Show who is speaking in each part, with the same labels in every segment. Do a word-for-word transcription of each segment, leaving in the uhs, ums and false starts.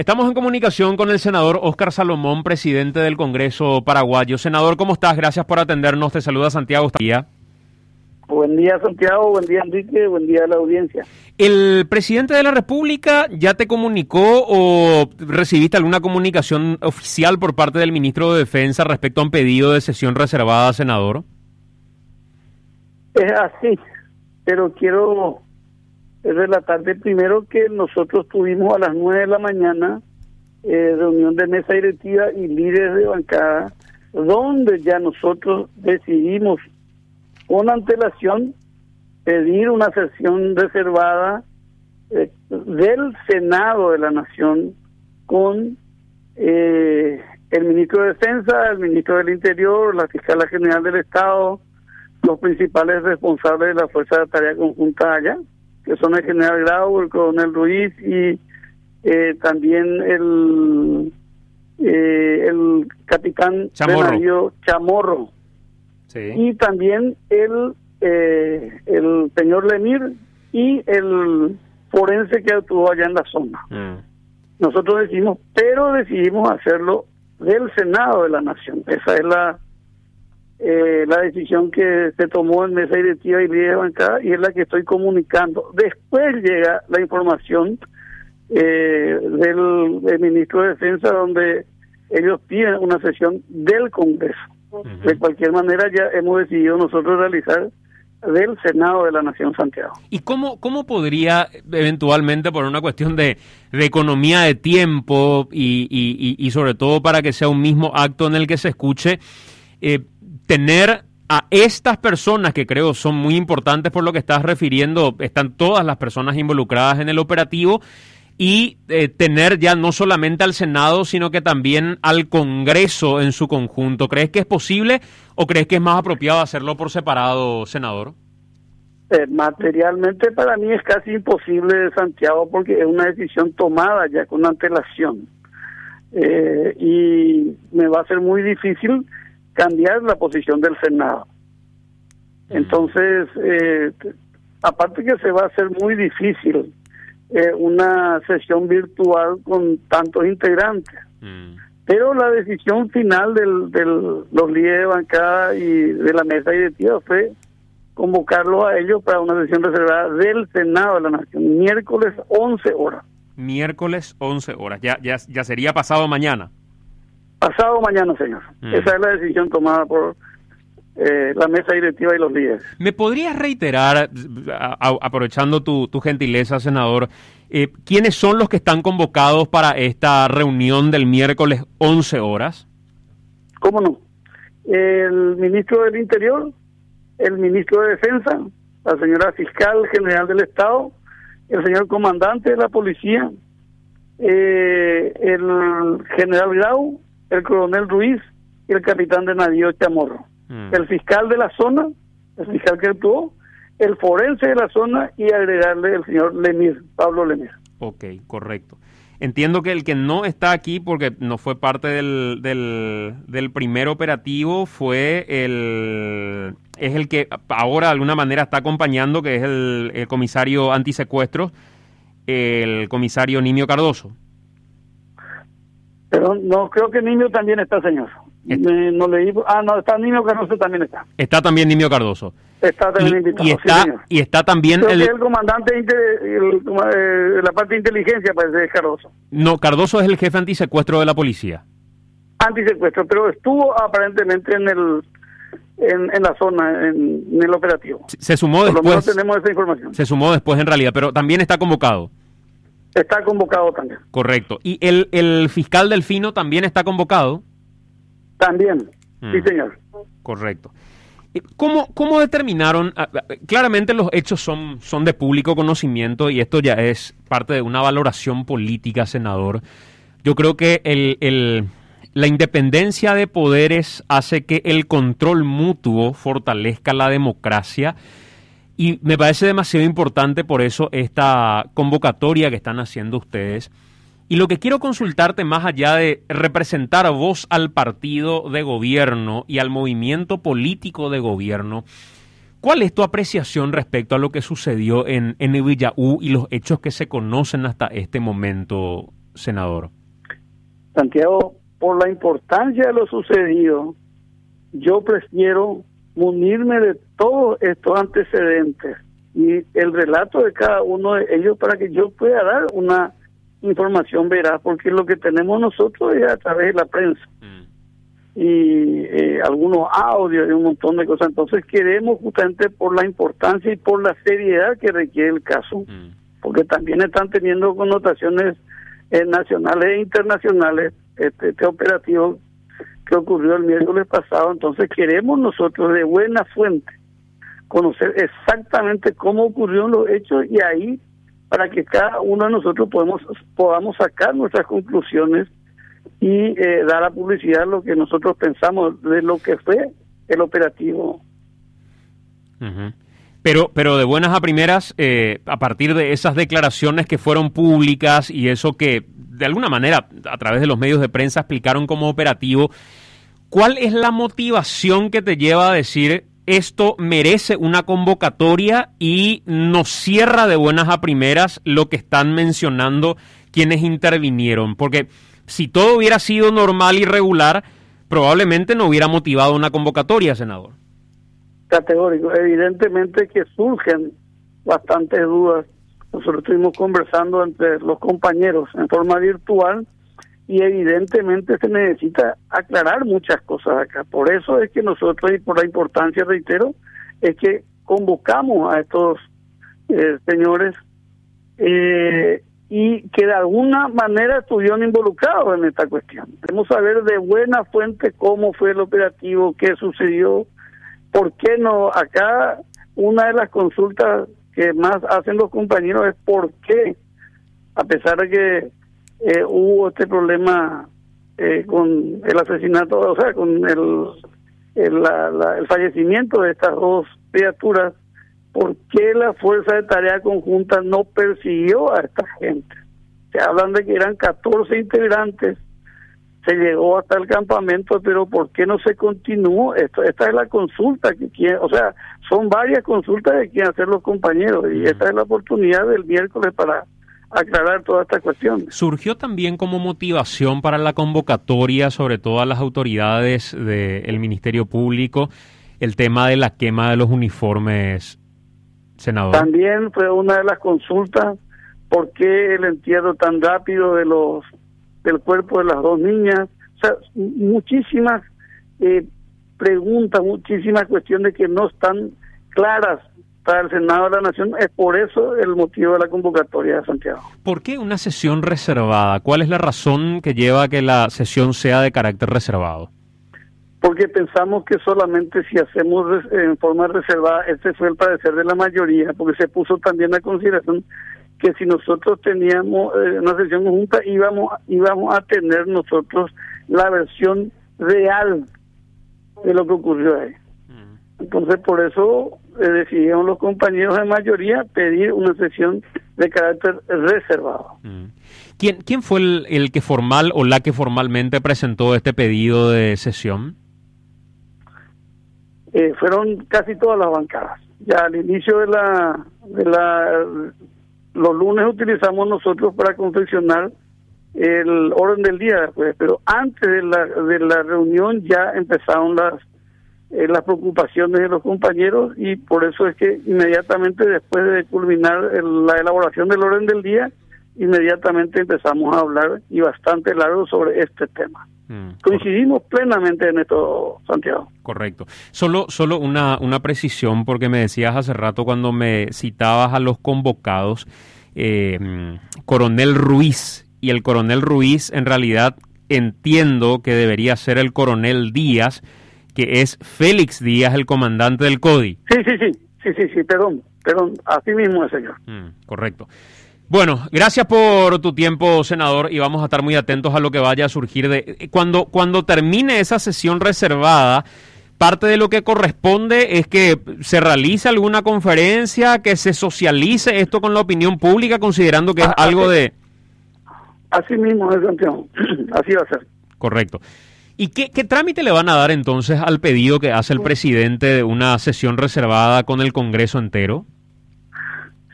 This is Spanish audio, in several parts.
Speaker 1: Estamos en comunicación con el senador Óscar Salomón, presidente del Congreso paraguayo. Senador, ¿cómo estás? Gracias por atendernos. Te saluda Santiago.
Speaker 2: Buen día, Santiago. Buen día, Enrique. Buen día a la audiencia.
Speaker 1: ¿El presidente de la República ya te comunicó o recibiste alguna comunicación oficial por parte del ministro de Defensa respecto a un pedido de sesión reservada, senador?
Speaker 2: Es así, pero quiero relatarte primero que nosotros tuvimos a las nueve de la mañana eh, reunión de mesa directiva y líderes de bancada, donde ya nosotros decidimos con antelación pedir una sesión reservada eh, del Senado de la Nación con eh, el ministro de Defensa, el ministro del Interior, la fiscala general del Estado, los principales responsables de la Fuerza de Tarea Conjunta allá, que son el general Grau, el coronel Ruiz y eh, también el eh, el capitán
Speaker 1: Chamorro.
Speaker 2: de navío Chamorro.
Speaker 1: Sí.
Speaker 2: Y también el eh, el señor Lemir y el forense que actuó allá en la zona. Mm. Nosotros decidimos, pero decidimos hacerlo del Senado de la Nación. Esa es la Eh, la decisión que se tomó en mesa directiva y líder de bancada, y es la que estoy comunicando. Después llega la información eh, del, del ministro de Defensa, donde ellos piden una sesión del Congreso. Uh-huh. De cualquier manera, ya hemos decidido nosotros realizar del Senado de la Nación, Santiago.
Speaker 1: ¿Y cómo, cómo podría eventualmente, por una cuestión de, de economía de tiempo y, y, y, y sobre todo para que sea un mismo acto en el que se escuche, eh, tener a estas personas que creo son muy importantes por lo que estás refiriendo, están todas las personas involucradas en el operativo, y eh, tener ya no solamente al Senado, sino que también al Congreso en su conjunto? ¿Crees que es posible o crees que es más apropiado hacerlo por separado, senador?
Speaker 2: Eh, materialmente para mí es casi imposible, Santiago, porque es una decisión tomada ya con antelación. Eh, y me va a ser muy difícil cambiar la posición del Senado. Entonces, eh, aparte que se va a hacer muy difícil eh, una sesión virtual con tantos integrantes, mm. pero la decisión final de del, los líderes de bancada y de la mesa directiva fue convocarlos a ellos para una sesión reservada del Senado de la Nación, miércoles once horas.
Speaker 1: Miércoles once horas, ya, ya, ya sería pasado mañana.
Speaker 2: Pasado mañana, señor. Mm. Esa es la decisión tomada por eh, la mesa directiva y los líderes.
Speaker 1: ¿Me podrías reiterar, a, a, aprovechando tu, tu gentileza, senador, eh, quiénes son los que están convocados para esta reunión del miércoles once horas?
Speaker 2: ¿Cómo no? El ministro del Interior, el ministro de Defensa, la señora fiscal general del Estado, el señor comandante de la policía, eh, el general Grau, el coronel Ruiz y el capitán de navío Chamorro. Mm. El fiscal de la zona, el fiscal que actuó, el forense de la zona y agregarle el señor Lemir, Pablo Lemir.
Speaker 1: Ok, correcto. Entiendo que el que no está aquí porque no fue parte del, del, del primer operativo fue el es el que ahora de alguna manera está acompañando, que es el, el comisario antisecuestros, el comisario Nimio Cardoso.
Speaker 2: Pero no, creo que Nimio también está, señor. Me, no leí. Ah, no, está Nimio Cardoso, también está.
Speaker 1: Está también Nimio Cardoso.
Speaker 2: Está también
Speaker 1: y,
Speaker 2: invitado,
Speaker 1: y está,
Speaker 2: sí, señor.
Speaker 1: Y está también...
Speaker 2: Creo
Speaker 1: el,
Speaker 2: que el comandante de eh, la parte de inteligencia, parece, es Cardoso.
Speaker 1: No, Cardoso es el jefe antisecuestro de la policía.
Speaker 2: Antisecuestro, pero estuvo aparentemente en el en, en la zona, en, en el operativo.
Speaker 1: Se, se sumó
Speaker 2: Por
Speaker 1: después...
Speaker 2: lo menos tenemos esa información.
Speaker 1: Se sumó después en realidad, pero también está convocado.
Speaker 2: Está convocado también.
Speaker 1: Correcto. ¿Y el, el fiscal Delfino también está convocado?
Speaker 2: También, mm. sí, señor.
Speaker 1: Correcto. ¿Cómo, cómo determinaron? Claramente los hechos son, son de público conocimiento y esto ya es parte de una valoración política, senador. Yo creo que el, el, la independencia de poderes hace que el control mutuo fortalezca la democracia. Y me parece demasiado importante por eso esta convocatoria que están haciendo ustedes. Y lo que quiero consultarte, más allá de representar a vos al partido de gobierno y al movimiento político de gobierno, ¿cuál es tu apreciación respecto a lo que sucedió en, en Villaú y los hechos que se conocen hasta este momento, senador?
Speaker 2: Santiago, por la importancia de lo sucedido, yo prefiero munirme de todos estos antecedentes y el relato de cada uno de ellos para que yo pueda dar una información veraz, porque lo que tenemos nosotros es a través de la prensa mm. y eh, algunos audios y un montón de cosas. Entonces queremos, justamente por la importancia y por la seriedad que requiere el caso, mm. porque también están teniendo connotaciones eh, nacionales e internacionales este, este operativo que ocurrió el miércoles pasado. Entonces queremos nosotros de buena fuente conocer exactamente cómo ocurrieron los hechos y ahí para que cada uno de nosotros podemos, podamos sacar nuestras conclusiones y eh, dar a publicidad lo que nosotros pensamos de lo que fue el operativo.
Speaker 1: Uh-huh. Pero, pero de buenas a primeras, eh, a partir de esas declaraciones que fueron públicas y eso que de alguna manera a través de los medios de prensa explicaron como operativo, ¿cuál es la motivación que te lleva a decir esto merece una convocatoria y nos cierra de buenas a primeras lo que están mencionando quienes intervinieron? Porque si todo hubiera sido normal y regular, probablemente no hubiera motivado una convocatoria, senador.
Speaker 2: Categórico. Evidentemente que surgen bastantes dudas. Nosotros estuvimos conversando entre los compañeros en forma virtual y evidentemente se necesita aclarar muchas cosas acá. Por eso es que nosotros, y por la importancia, reitero, es que convocamos a estos eh, señores eh, y que de alguna manera estuvieron involucrados en esta cuestión. Queremos saber de buena fuente cómo fue el operativo, qué sucedió, por qué no. Acá una de las consultas que más hacen los compañeros es por qué, a pesar de que Eh, hubo este problema eh, con el asesinato, o sea, con el el, la, la, el fallecimiento de estas dos criaturas, ¿por qué la Fuerza de Tarea Conjunta no persiguió a esta gente? Se hablan de que eran catorce integrantes, se llegó hasta el campamento, pero ¿por qué no se continuó? Esto, esta es la consulta que quieren, o sea, son varias consultas que quieren hacer los compañeros y esta es la oportunidad del miércoles para aclarar toda esta cuestión.
Speaker 1: Surgió también como motivación para la convocatoria, sobre todo a las autoridades del Ministerio Público, el tema de la quema de los uniformes, senador.
Speaker 2: También fue una de las consultas, ¿por qué el entierro tan rápido de los del cuerpo de las dos niñas? O sea, muchísimas eh, preguntas, muchísimas cuestiones que no están claras para el Senado de la Nación. Es por eso el motivo de la convocatoria de Santiago. ¿Por qué una sesión reservada? ¿Cuál es la razón que lleva a que la sesión sea de carácter reservado? Porque pensamos que solamente si hacemos en forma reservada, este fue el parecer de la mayoría, porque se puso también a consideración que si nosotros teníamos eh, una sesión conjunta, íbamos, íbamos a tener nosotros la versión real de lo que ocurrió ahí. Entonces, por eso eh, decidieron los compañeros de mayoría pedir una sesión de carácter reservado. ¿Quién, quién fue el, el que formal o la que formalmente presentó este pedido de sesión? Eh, fueron casi todas las bancadas. Ya al inicio de la, de la, los lunes utilizamos nosotros para confeccionar el orden del día, pues, pero antes de la, de la reunión ya empezaron las Eh, las preocupaciones de los compañeros y por eso es que inmediatamente después de culminar el, la elaboración del orden del día, inmediatamente empezamos a hablar y bastante largo sobre este tema. Mm, Coincidimos plenamente en esto, Santiago. Correcto. Solo solo una, una precisión, porque me decías hace rato cuando me citabas a los convocados, eh, Coronel Ruiz, y el Coronel Ruiz en realidad entiendo que debería ser el Coronel Díaz, que es Félix Díaz, el comandante del CODI. Sí, sí, sí, sí, sí, sí, perdón, perdón, así mismo es, señor. Mm, correcto. Bueno, gracias por tu tiempo, senador, y vamos a estar muy atentos a lo que vaya a surgir de cuando cuando termine esa sesión reservada. Parte de lo que corresponde es que se realice alguna conferencia, que se socialice esto con la opinión pública, considerando que es ah, algo así, de... Así mismo es, Santiago, así va a ser. Correcto. ¿Y qué, qué trámite le van a dar entonces al pedido que hace el presidente de una sesión reservada con el Congreso entero?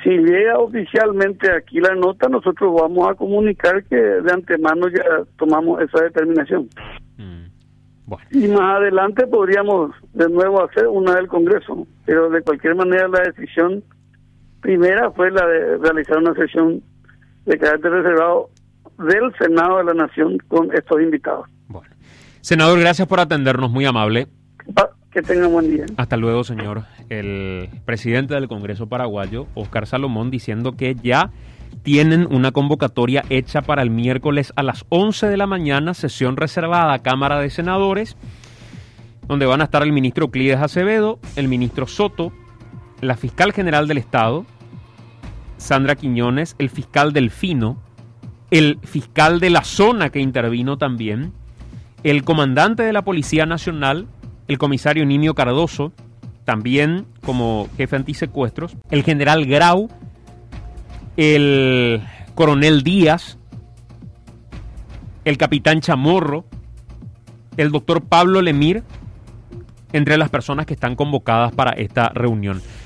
Speaker 2: Si llega oficialmente aquí la nota, nosotros vamos a comunicar que de antemano ya tomamos esa determinación.
Speaker 1: Mm. Bueno.
Speaker 2: Y más adelante podríamos de nuevo hacer una del Congreso, pero de cualquier manera la decisión primera fue la de realizar una sesión de carácter reservado del Senado de la Nación con estos invitados.
Speaker 1: Bueno. Senador, gracias por atendernos, muy amable.
Speaker 2: Que tengan buen día.
Speaker 1: Hasta luego, señor. El presidente del Congreso paraguayo, Óscar Salomón, diciendo que ya tienen una convocatoria hecha para el miércoles a las once de la mañana, sesión reservada a Cámara de Senadores, donde van a estar el ministro Euclides Acevedo, el ministro Soto, la fiscal general del Estado, Sandra Quiñones, el fiscal Delfino, el fiscal de la zona que intervino también, el comandante de la Policía Nacional, el comisario Nimio Cardoso, también como jefe antisecuestros, el general Grau, el coronel Díaz, el capitán Chamorro, el doctor Pablo Lemir, entre las personas que están convocadas para esta reunión.